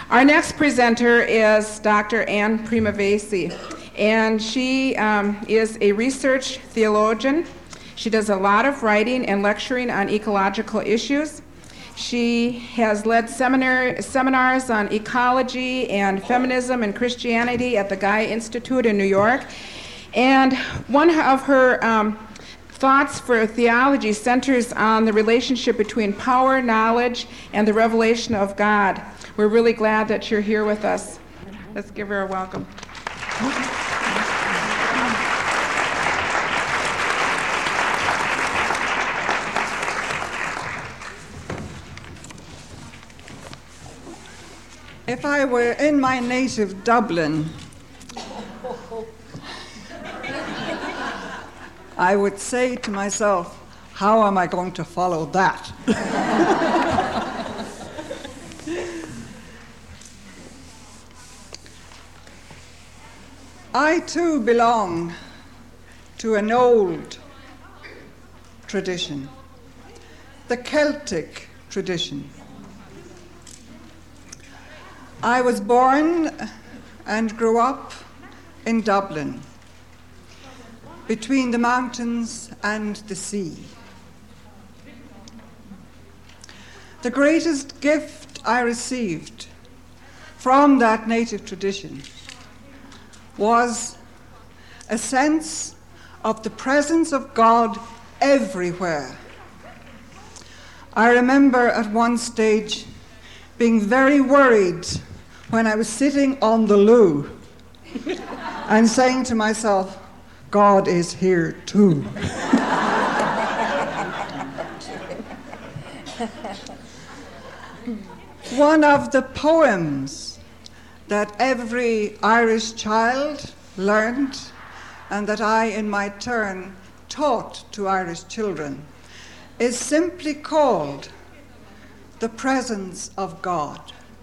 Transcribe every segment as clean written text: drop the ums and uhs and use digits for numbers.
Our next presenter is Dr. Anne Primavesi, and she is a research theologian. She does a lot of writing and lecturing on ecological issues. She has led seminars on ecology and feminism and Christianity at the Gaia Institute in New York. And one of her thoughts for theology centers on the relationship between power, knowledge, and the revelation of God. We're really glad that you're here with us. Let's give her a welcome. If I were in my native Dublin, I would say to myself, how am I going to follow that? I too belong to an old tradition, the Celtic tradition. I was born and grew up in Dublin, between the mountains and the sea. The greatest gift I received from that native tradition was a sense of the presence of God everywhere. I remember at one stage being very worried when I was sitting on the loo and saying to myself, God is here too. One of the poems that every Irish child learned and that I, in my turn, taught to Irish children is simply called The Presence of God.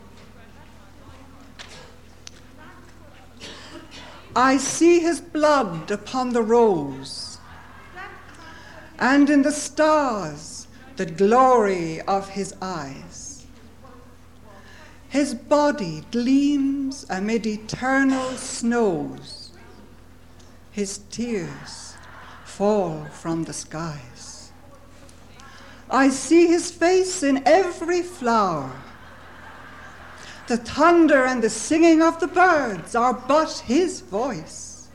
I see his blood upon the rose, and in the stars the glory of his eyes. His body gleams amid eternal snows. His tears fall from the skies. I see his face in every flower. The thunder and the singing of the birds are but his voice.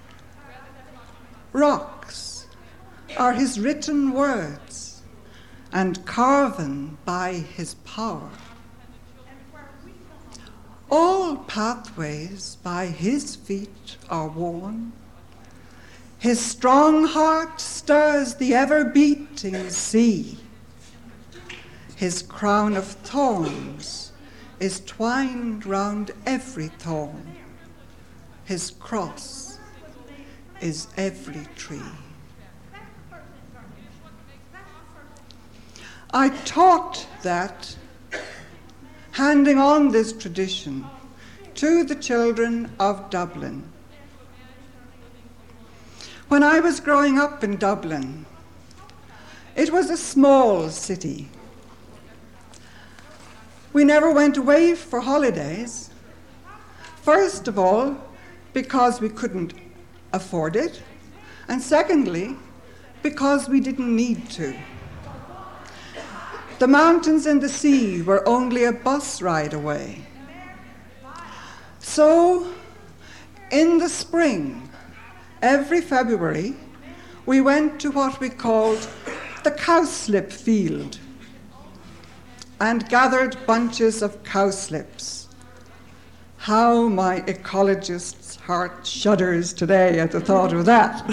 Rocks are his written words, and carven by his power. All pathways by his feet are worn. His strong heart stirs the ever-beating sea. His crown of thorns is twined round every thorn. His cross is every tree. I taught that, handing on this tradition to the children of Dublin. When I was growing up in Dublin, it was a small city. We never went away for holidays. First of all, because we couldn't afford it, and secondly, because we didn't need to. The mountains and the sea were only a bus ride away. So, in the spring, every February, we went to what we called the cowslip field and gathered bunches of cowslips. How my ecologist's heart shudders today at the thought of that.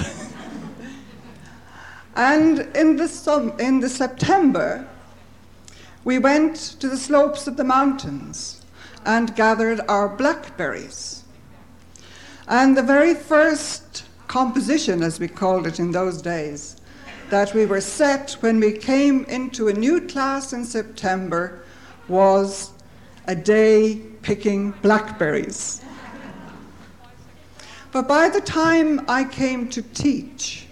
And in the September, we went to the slopes of the mountains and gathered our blackberries. And the very first composition, as we called it in those days, that we were set when we came into a new class in September was a day picking blackberries. But by the time I came to teach,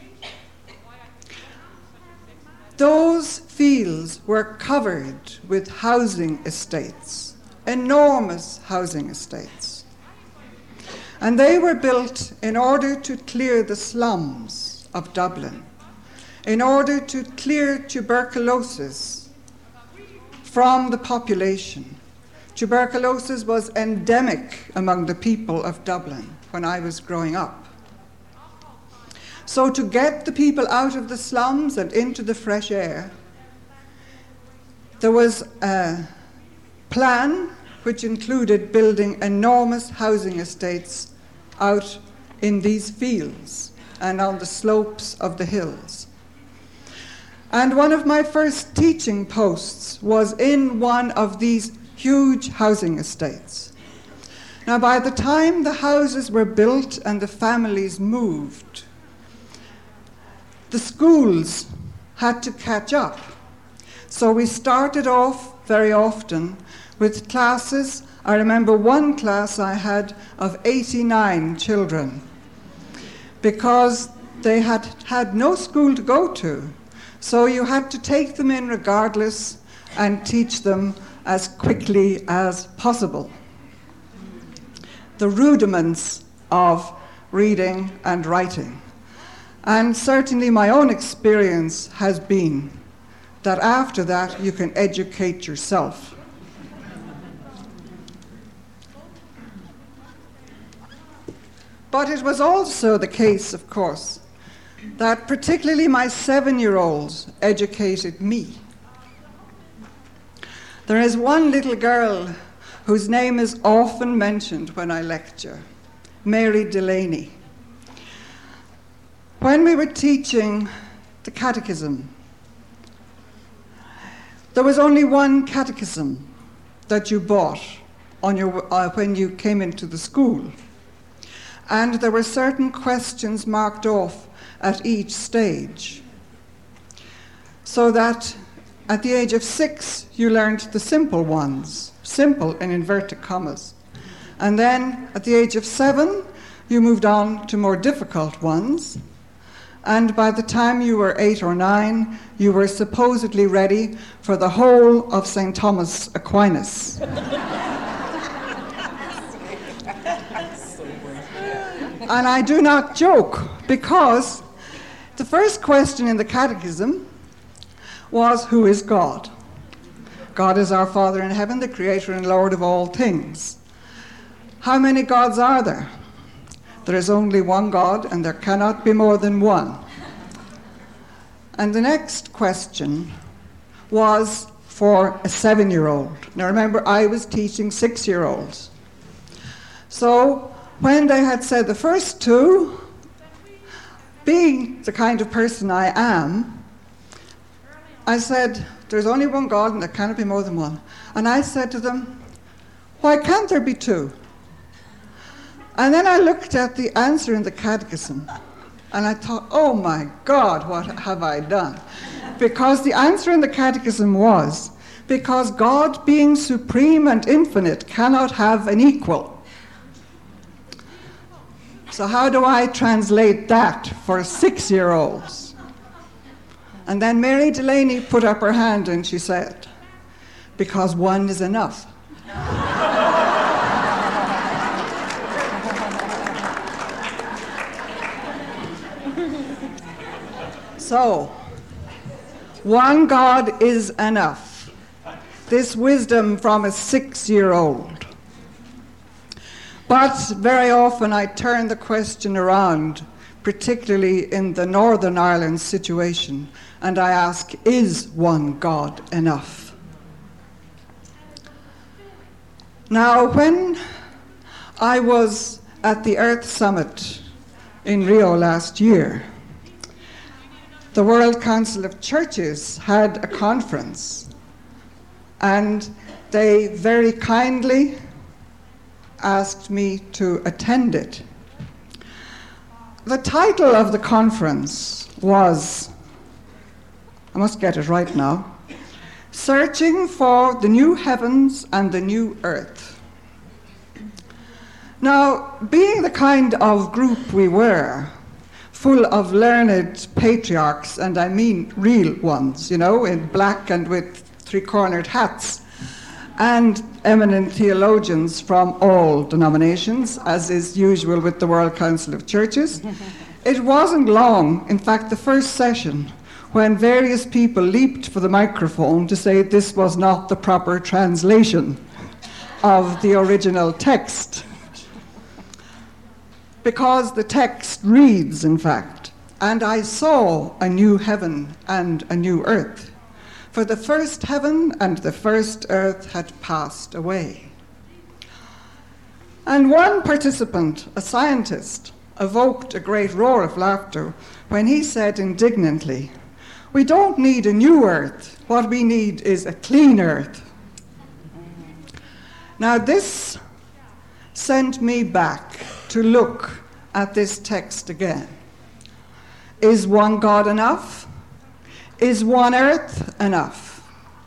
those fields were covered with housing estates enormous housing estates. And they were built in order to clear the slums of Dublin, in order to clear tuberculosis from the population. Tuberculosis was endemic among the people of Dublin when I was growing up. So to get the people out of the slums and into the fresh air, there was a plan which included building enormous housing estates out in these fields and on the slopes of the hills. And one of my first teaching posts was in one of these huge housing estates. Now, by the time the houses were built and the families moved, the schools had to catch up. So we started off very often with classes. I remember one class I had of 89 children because they had had no school to go to. So you had to take them in regardless and teach them as quickly as possible the rudiments of reading and writing. And certainly my own experience has been that after that you can educate yourself. But it was also the case, of course, that particularly my 7-year-olds educated me. There is one little girl whose name is often mentioned when I lecture, Mary Delaney. When we were teaching the catechism, there was only one catechism that you bought on your, when you came into the school. And there were certain questions marked off at each stage. So that at the age of 6, you learned the simple ones, simple in inverted commas. And then at the age of 7, you moved on to more difficult ones. And by the time you were 8 or 9, you were supposedly ready for the whole of St. Thomas Aquinas. And I do not joke, because the first question in the catechism was, who is God? God is our Father in heaven, the Creator and Lord of all things. How many gods are there? There is only one God, and there cannot be more than one. And the next question was for a 7-year-old. Now remember, I was teaching 6-year-olds. So when they had said the first two, being the kind of person I am, I said, there's only one God and there cannot be more than one. And I said to them, why can't there be two? And then I looked at the answer in the catechism and I thought, oh my God, what have I done? Because the answer in the catechism was, because God, being supreme and infinite, cannot have an equal. So how do I translate that for 6-year-olds? And then Mary Delaney put up her hand and she said, because one is enough. So, one God is enough. This wisdom from a 6-year-old. But very often I turn the question around, particularly in the Northern Ireland situation, and I ask, is one God enough? Now, when I was at the Earth Summit in Rio last year, the World Council of Churches had a conference, and they very kindly asked me to attend it. The title of the conference was, I must get it right now, Searching for the New Heavens and the New Earth. Now, being the kind of group we were, full of learned patriarchs, and I mean real ones, you know, in black and with three-cornered hats, and eminent theologians from all denominations, as is usual with the World Council of Churches. It wasn't long, in fact, the first session, when various people leaped for the microphone to say this was not the proper translation of the original text. Because the text reads, in fact, "And I saw a new heaven and a new earth. For the first heaven and the first earth had passed away." And one participant, a scientist, evoked a great roar of laughter when he said indignantly, "We don't need a new earth. What we need is a clean earth." Now this sent me back to look at this text again. Is one God enough? Is one earth enough?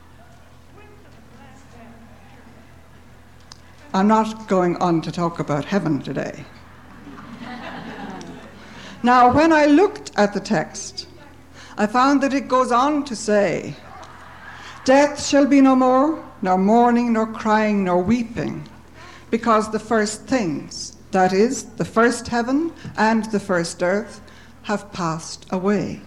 I'm not going on to talk about heaven today. Now, when I looked at the text, I found that it goes on to say, "Death shall be no more, nor mourning, nor crying, nor weeping, because the first things, that is, the first heaven and the first earth, have passed away."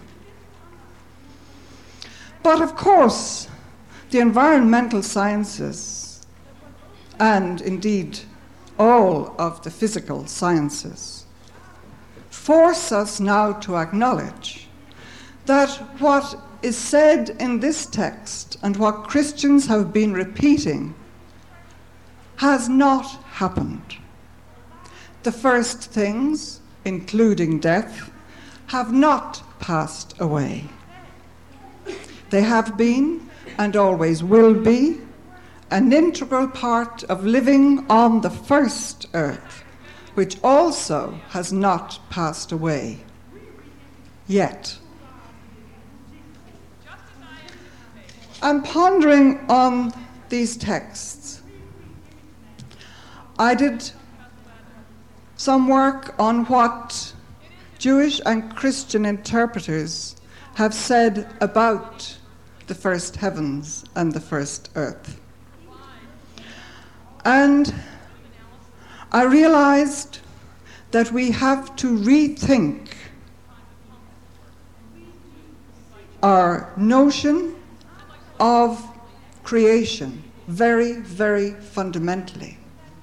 But of course, the environmental sciences, and indeed all of the physical sciences, force us now to acknowledge that what is said in this text and what Christians have been repeating has not happened. The first things, including death, have not passed away. They have been, and always will be, an integral part of living on the first earth, which also has not passed away yet. I'm pondering on these texts. I did some work on what Jewish and Christian interpreters have said about the first heavens and the first earth. And I realized that we have to rethink our notion of creation very, very fundamentally.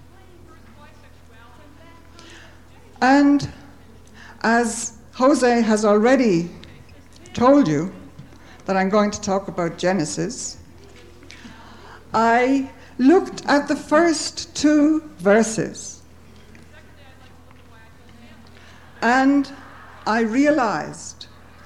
And as Jose has already told you that I'm going to talk about Genesis, I looked at the first two verses and I realized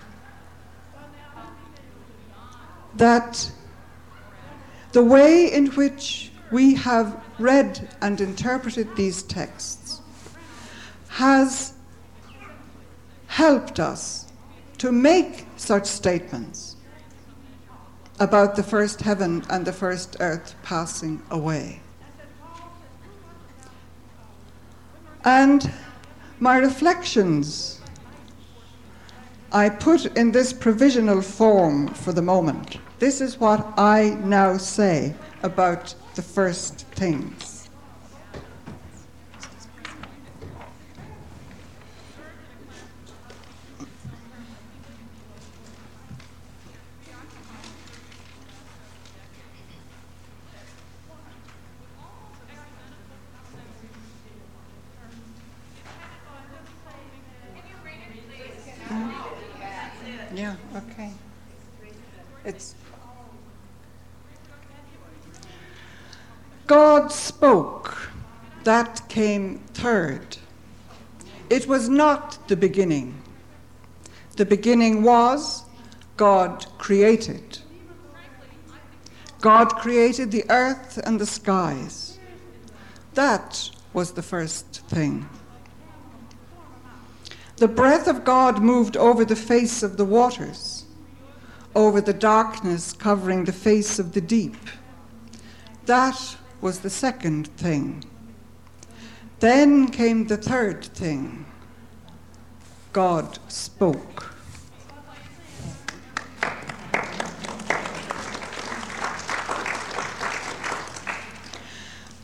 that the way in which we have read and interpreted these texts has helped us to make such statements about the first heaven and the first earth passing away. And my reflections I put in this provisional form for the moment. This is what I now say about the first things. Yeah, okay. God spoke. That came third. It was not the beginning. The beginning was God created. God created the earth and the skies. That was the first thing. The breath of God moved over the face of the waters, over the darkness covering the face of the deep. That was the second thing. Then came the third thing. God spoke.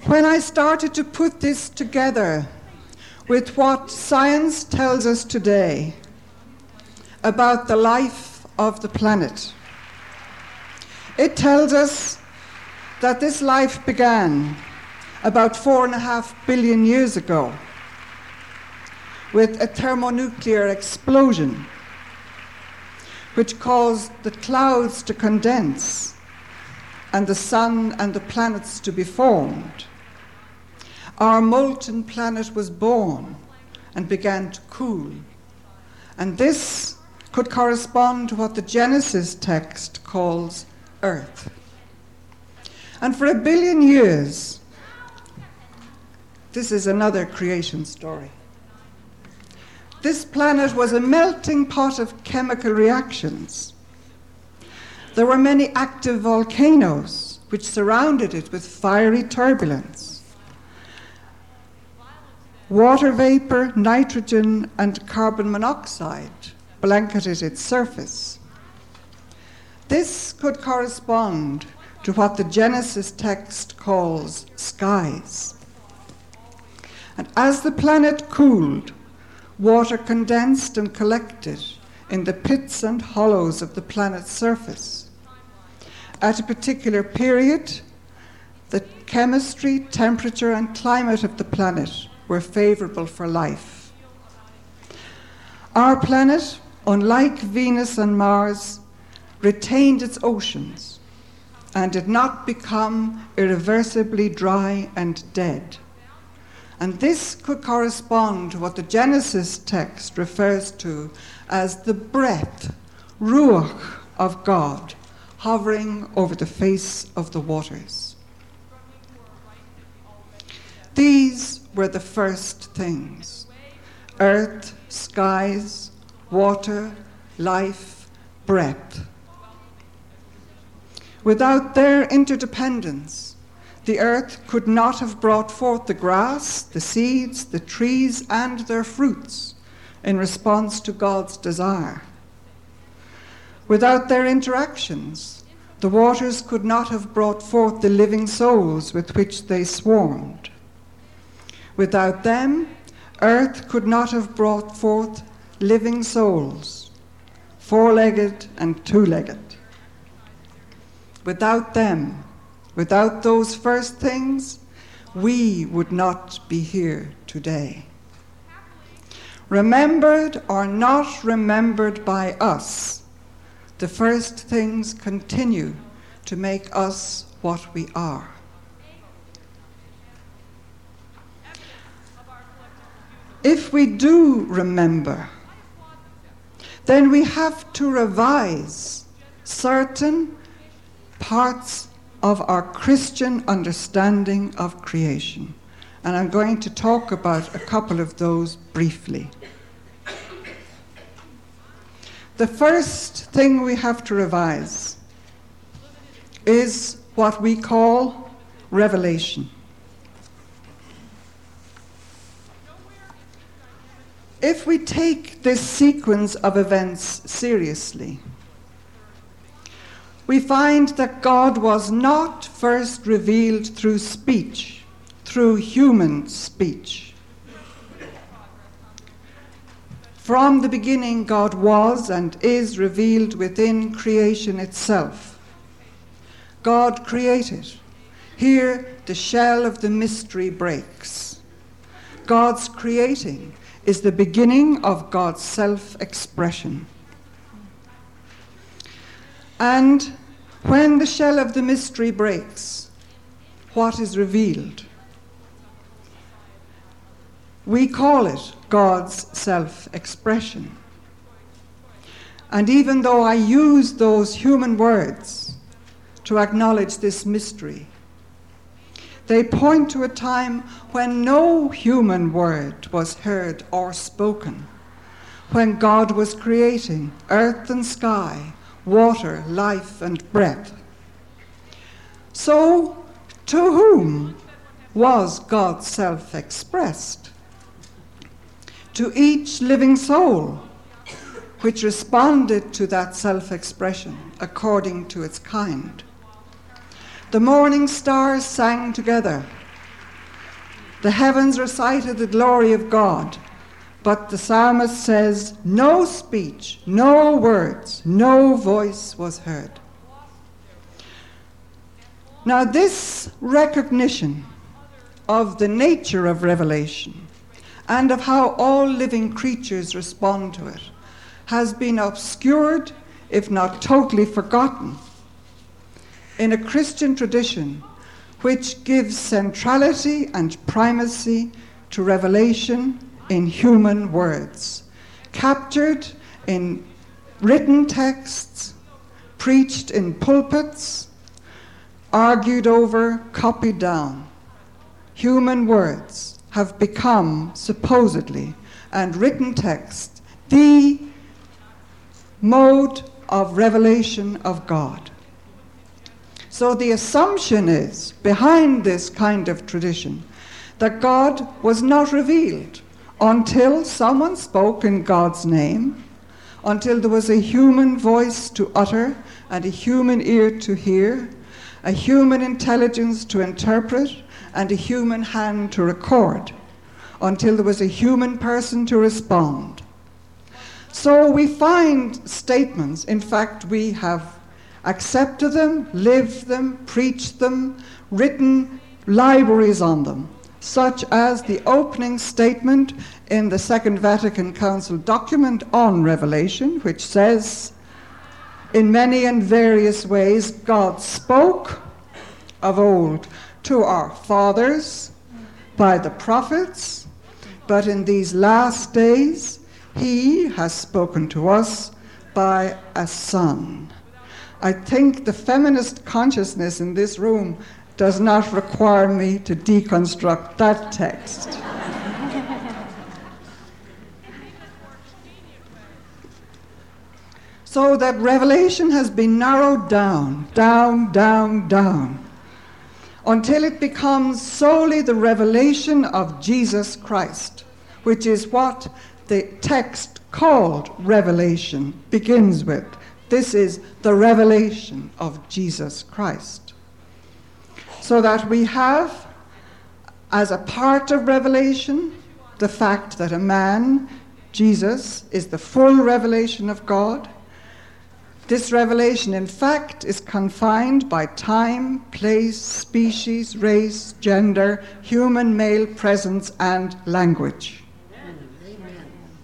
When I started to put this together with what science tells us today about the life of the planet, it tells us that this life began about 4.5 billion years ago with a thermonuclear explosion, which caused the clouds to condense and the sun and the planets to be formed. Our molten planet was born and began to cool. And this could correspond to what the Genesis text calls Earth. And for 1 billion years, this is another creation story. This planet was a melting pot of chemical reactions. There were many active volcanoes which surrounded it with fiery turbulence. Water vapor, nitrogen, and carbon monoxide blanketed its surface. This could correspond to what the Genesis text calls skies. And as the planet cooled, water condensed and collected in the pits and hollows of the planet's surface. At a particular period, the chemistry, temperature, and climate of the planet were favorable for life. Our planet, unlike Venus and Mars, retained its oceans and did not become irreversibly dry and dead. And this could correspond to what the Genesis text refers to as the breath, ruach, of God, hovering over the face of the waters. These were the first things: earth, skies, water, life, breath. Without their interdependence, the earth could not have brought forth the grass, the seeds, the trees, and their fruits in response to God's desire. Without their interactions, the waters could not have brought forth the living souls with which they swarmed. Without them, earth could not have brought forth living souls, four-legged and two-legged. Without them, without those first things, we would not be here today. Remembered or not remembered by us, the first things continue to make us what we are. If we do remember, then we have to revise certain parts of our Christian understanding of creation. And I'm going to talk about a couple of those briefly. The first thing we have to revise is what we call revelation. If we take this sequence of events seriously, we find that God was not first revealed through speech, through human speech. From the beginning, God was and is revealed within creation itself. God created. Here, the shell of the mystery breaks. God's creating is the beginning of God's self-expression. And when the shell of the mystery breaks, what is revealed? We call it God's self-expression. And even though I use those human words to acknowledge this mystery, they point to a time when no human word was heard or spoken, when God was creating earth and sky, water, life, and breath. So, to whom was God self-expressed? To each living soul, which responded to that self-expression according to its kind. The morning stars sang together, The heavens recited the glory of God, but the psalmist says, no speech, no words, no voice was heard. Now this recognition of the nature of revelation and of how all living creatures respond to it has been obscured, if not totally forgotten, in a Christian tradition which gives centrality and primacy to revelation in human words, captured in written texts, preached in pulpits, argued over, copied down. Human words have become, supposedly, and written text, the mode of revelation of God. So the assumption is, behind this kind of tradition, that God was not revealed until someone spoke in God's name, until there was a human voice to utter and a human ear to hear, a human intelligence to interpret, and a human hand to record, until there was a human person to respond. So we find statements, in fact we have accepted them, lived them, preached them, written libraries on them, such as the opening statement in the Second Vatican Council document on Revelation, which says, in many and various ways God spoke of old to our fathers by the prophets, but in these last days he has spoken to us by a son. I think the feminist consciousness in this room does not require me to deconstruct that text. So that revelation has been narrowed down, down, until it becomes solely the revelation of Jesus Christ, which is what the text called Revelation begins with. This is the revelation of Jesus Christ. So that we have, as a part of revelation, the fact that a man, Jesus, is the full revelation of God. This revelation, in fact, is confined by time, place, species, race, gender, human male presence, and language. Amen.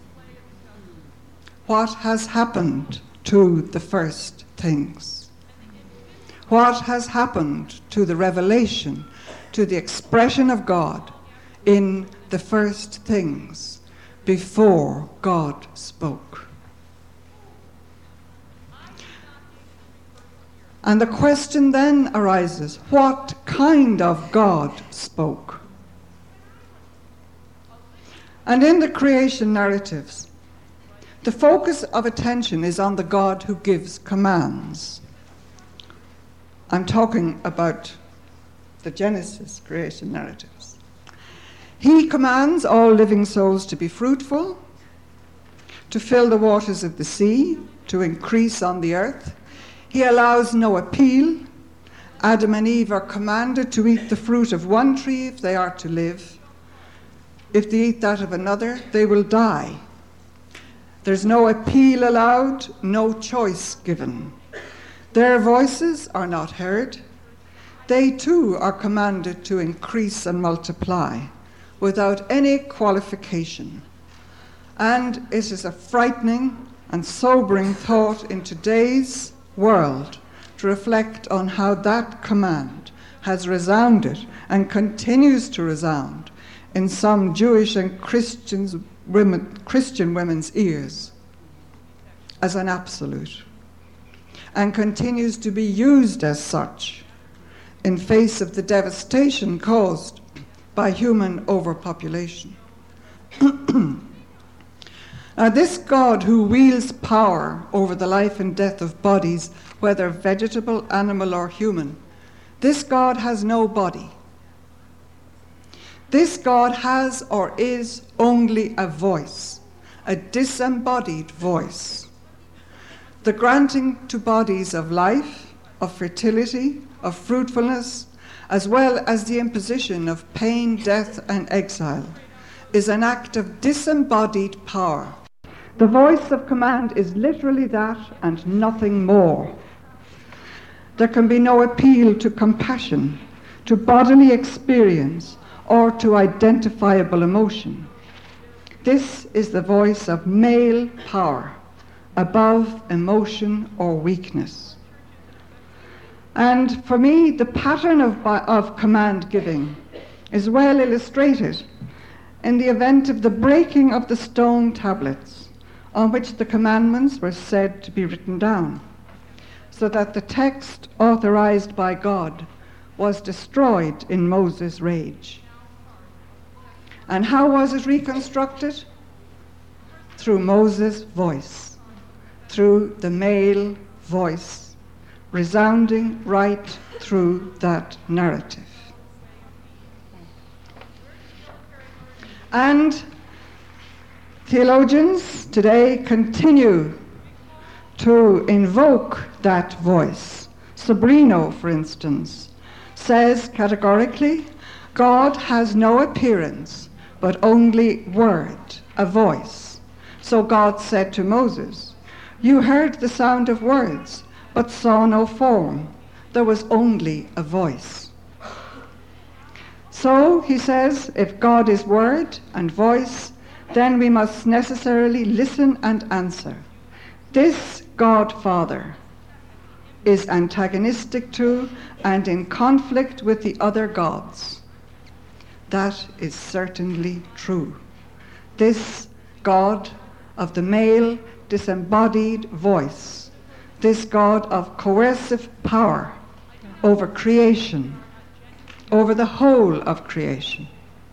What has happened to the first things? What has happened to the revelation, to the expression of God in the first things before God spoke? And the question then arises, what kind of God spoke? And in the creation narratives, the focus of attention is on the God who gives commands. I'm talking about the Genesis creation narratives. He commands all living souls to be fruitful, to fill the waters of the sea, to increase on the earth. He allows no appeal. Adam and Eve are commanded to eat the fruit of one tree if they are to live. If they eat that of another, they will die. There's no appeal allowed, no choice given. Their voices are not heard. They too are commanded to increase and multiply without any qualification. And it is a frightening and sobering thought in today's world to reflect on how that command has resounded and continues to resound in some Jewish and Christian women's ears as an absolute, and continues to be used as such in face of the devastation caused by human overpopulation. Now, this God who wields power over the life and death of bodies, whether vegetable, animal, or human, this God has no body. This God has or is only a voice, a disembodied voice. The granting to bodies of life, of fertility, of fruitfulness, as well as the imposition of pain, death, and exile, is an act of disembodied power. The voice of command is literally that and nothing more. There can be no appeal to compassion, to bodily experience, or to identifiable emotion. This is the voice of male power, above emotion or weakness. And for me, the pattern of command giving is well illustrated in the event of the breaking of the stone tablets on which the commandments were said to be written down, so that the text authorized by God was destroyed in Moses' rage. And how was it reconstructed? Through Moses' voice, through the male voice, resounding right through that narrative. And theologians today continue to invoke that voice. Sobrino, for instance, says categorically, God has no appearance, but only word, a voice. So God said to Moses, you heard the sound of words, but saw no form. There was only a voice. So, he says, if God is word and voice, then we must necessarily listen and answer. This God Father is antagonistic to and in conflict with the other gods. That is certainly true. This God of the male disembodied voice, this God of coercive power over creation, over the whole of creation.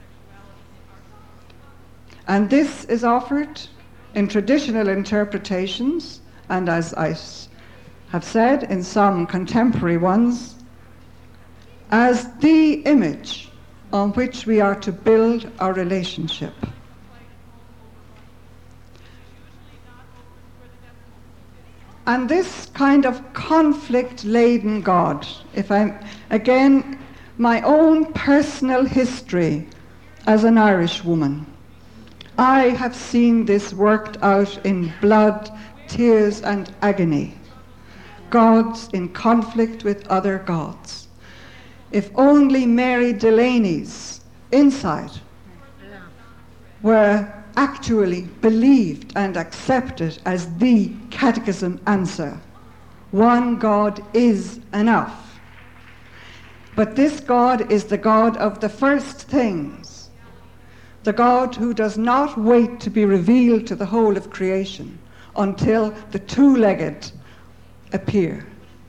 And this is offered in traditional interpretations, and as I have said, in some contemporary ones, as the image on which we are to build our relationship. And this kind of conflict-laden God, if I'm, again, my own personal history as an Irish woman, I have seen this worked out in blood, tears, and agony. Gods in conflict with other gods. If only Mary Delaney's insight were actually believed and accepted as the catechism answer. One God is enough. But this God is the God of the first things, the God who does not wait to be revealed to the whole of creation until the two-legged appear.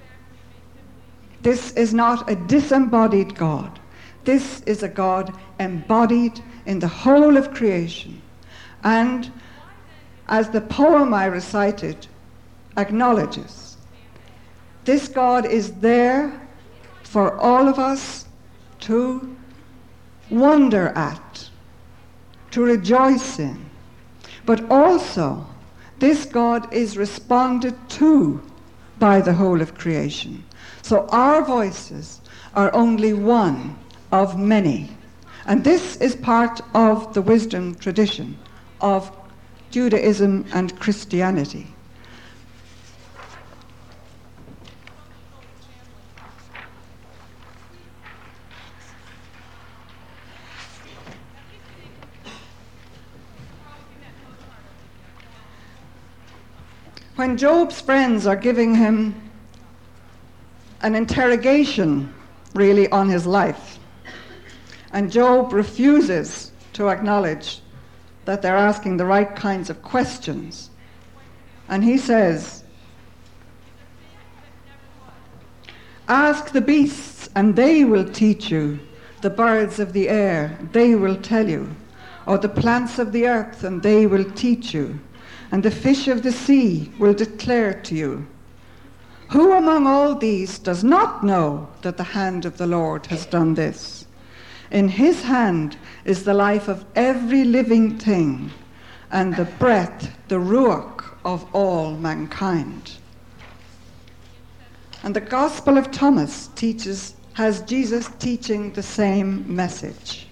This is not a disembodied God. This is a God embodied in the whole of creation. And as the poem I recited acknowledges, this God is there for all of us to wonder at, to rejoice in. But also, this God is responded to by the whole of creation. So our voices are only one of many. And this is part of the wisdom tradition of Judaism and Christianity. When Job's friends are giving him an interrogation, really, on his life, and Job refuses to acknowledge that they're asking the right kinds of questions, and he says, ask the beasts and they will teach you, the birds of the air, they will tell you, or the plants of the earth and they will teach you, and the fish of the sea will declare to you. Who among all these does not know that the hand of the Lord has done this? In his hand is the life of every living thing, and the breath, the ruach of all mankind. And the Gospel of Thomas teaches has Jesus teaching the same message.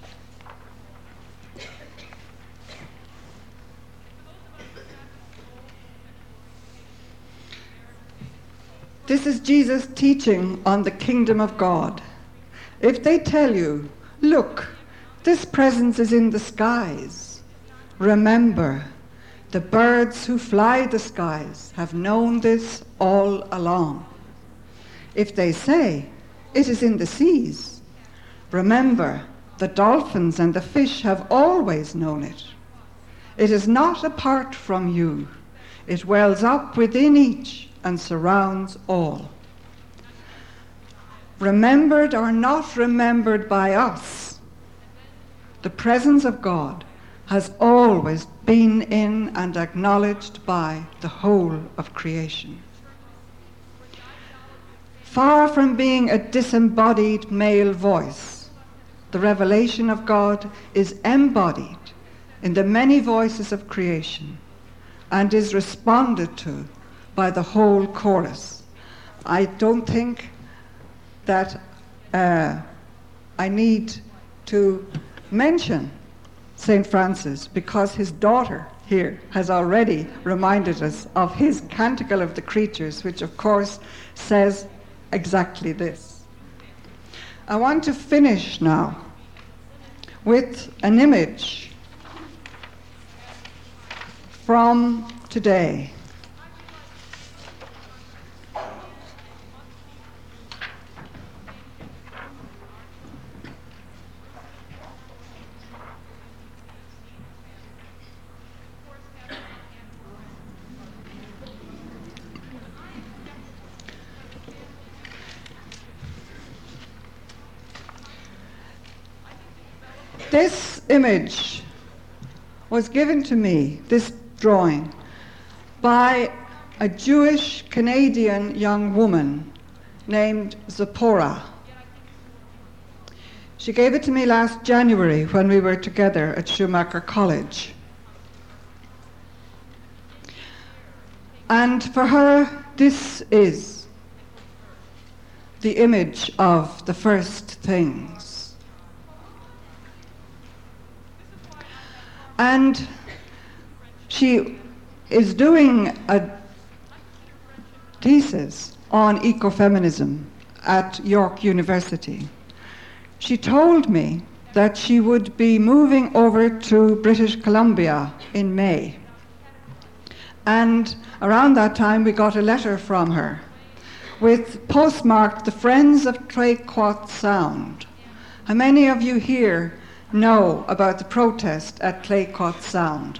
This is Jesus teaching on the kingdom of God. If they tell you, look, this presence is in the skies, remember, the birds who fly the skies have known this all along. If they say, it is in the seas, remember, the dolphins and the fish have always known it. It is not apart from you. It wells up within each and surrounds all. Remembered or not remembered by us, the presence of God has always been in and acknowledged by the whole of creation. Far from being a disembodied male voice, the revelation of God is embodied in the many voices of creation and is responded to by the whole chorus. I don't think that I need to mention St. Francis, because his daughter here has already reminded us of his Canticle of the Creatures, which of course says exactly this. I want to finish now with an image from today. This image was given to me, this drawing, by a Jewish Canadian young woman named Zipporah. She gave it to me last January when we were together at Schumacher College. And for her, this is the image of the first things. And she is doing a thesis on ecofeminism at York University. She told me that she would be moving over to British Columbia in May. And around that time we got a letter from her with postmarked the Friends of Tréquoit Sound. How many of you here know about the protest at Tréquoit Sound?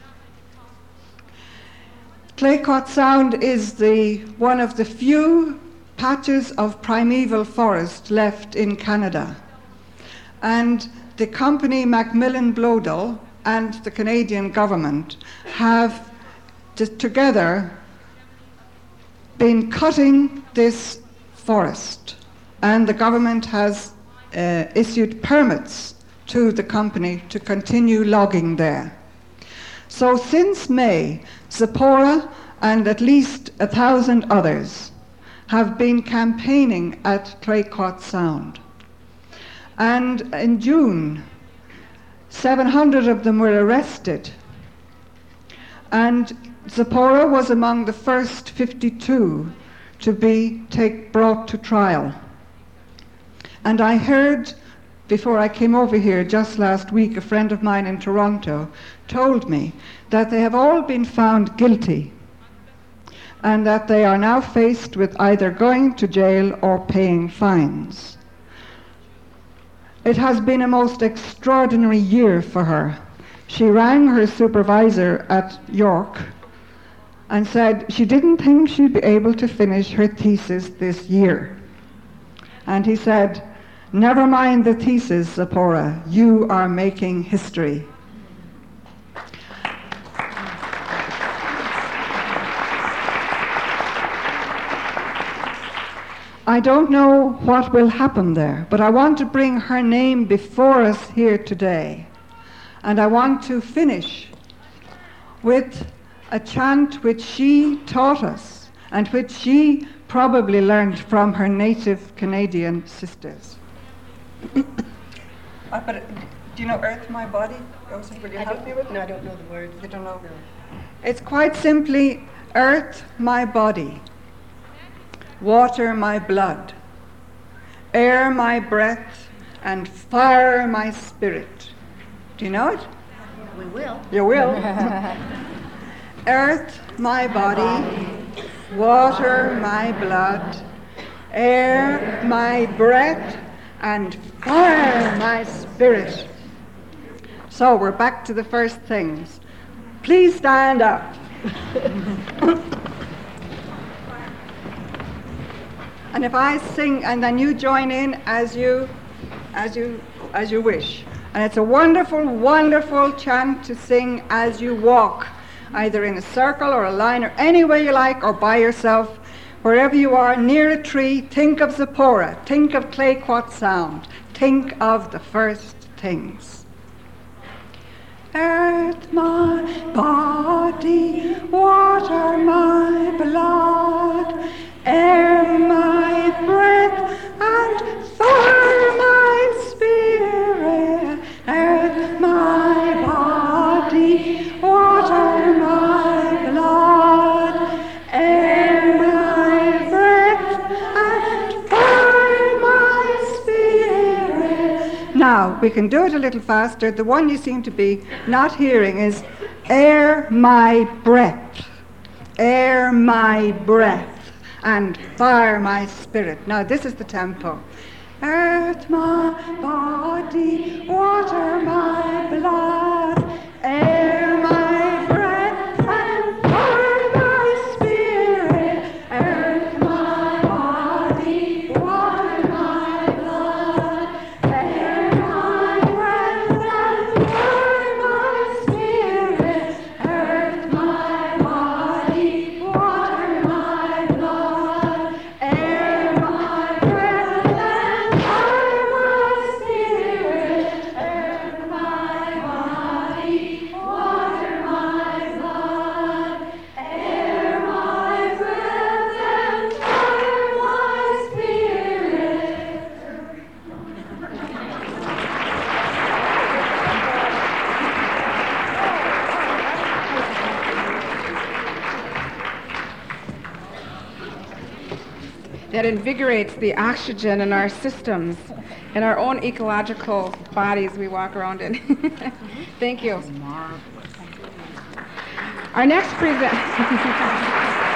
Tréquoit Sound is one of the few patches of primeval forest left in Canada. And the company Macmillan Bloedel and the Canadian government have together been cutting this forest. And the government has issued permits to the company to continue logging there. So since May, Zipporah and at least 1,000 others have been campaigning at Tréquoit Sound. And in June, 700 of them were arrested. And Zipporah was among the first 52 to be brought to trial. And I heard, before I came over here just last week, a friend of mine in Toronto told me that they have all been found guilty and that they are now faced with either going to jail or paying fines. It has been a most extraordinary year for her. She rang her supervisor at York and said she didn't think she'd be able to finish her thesis this year. And he said, "Never mind the thesis, Zipporah, you are making history." I don't know what will happen there, but I want to bring her name before us here today. And I want to finish with a chant which she taught us and which she probably learned from her native Canadian sisters. But do you know Earth, My Body? Rosa, will you help me with it? No, I don't know the words. You don't know? It's quite simply earth, my body, water, my blood, air, my breath, and fire, my spirit. Do you know it? We will. You will. Earth, my body, water, my blood, air, my breath, and fire, my spirit. So we're back to the first things. Please stand up. And if I sing, and then you join in as you wish. And it's a wonderful, wonderful chant to sing as you walk, either in a circle or a line or any way you like, or by yourself, wherever you are, near a tree. Think of Zipporah, think of Clayoquot Sound, think of the first things. Earth, my body, water, my blood, air, my breath, and fire, my spirit. Earth, my body, water, my blood, air, my breath, and fire, my spirit. Now, we can do it a little faster. The one you seem to be not hearing is air, my breath, air, my breath, and fire, my spirit. Now, this is the tempo. Earth, my body, water, my blood, air, my breath, and fire, my spirit. Earth, my body, water, my blood, air, my breath, and fire, my spirit. Earth, my body, water, my blood, air, my breath, and fire, my spirit. Earth, my body, water, my blood, air, my breath, and fire, my spirit. That invigorates the oxygen in our systems and our own ecological bodies we walk around in. Thank you. Our next present.